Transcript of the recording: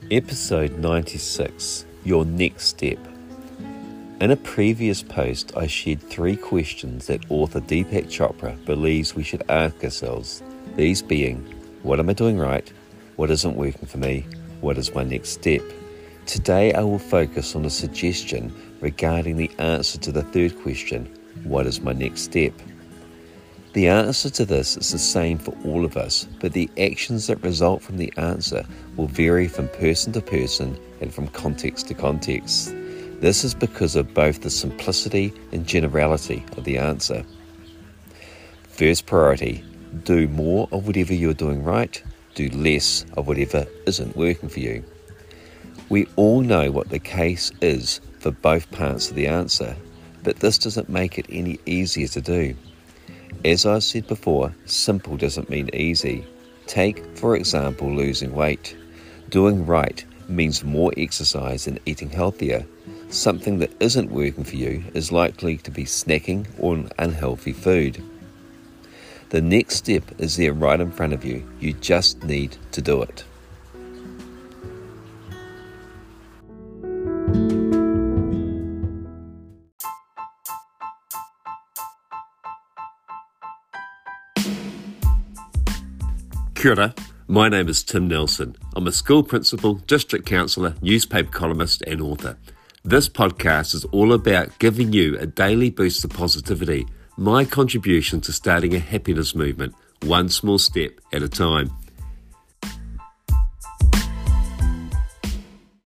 Episode 96, Your Next Step. In a previous post, I shared 3 questions that author Deepak Chopra believes we should ask ourselves, these being, what am I doing right? What isn't working for me? What is my next step? Today I will focus on a suggestion regarding the answer to the 3rd question, what is my next step? The answer to this is the same for all of us, but the actions that result from the answer will vary from person to person and from context to context. This is because of both the simplicity and generality of the answer. First priority, do more of whatever you're doing right, do less of whatever isn't working for you. We all know what the case is for both parts of the answer, but this doesn't make it any easier to do. As I said before, simple doesn't mean easy. Take, for example, losing weight. Doing right means more exercise and eating healthier. Something that isn't working for you is likely to be snacking on unhealthy food. The next step is there right in front of you. You just need to do it. Kia ora, my name is Tim Nelson. I'm a school principal, district counsellor, newspaper columnist and author. This podcast is all about giving you a daily boost of positivity, my contribution to starting a happiness movement, one small step at a time.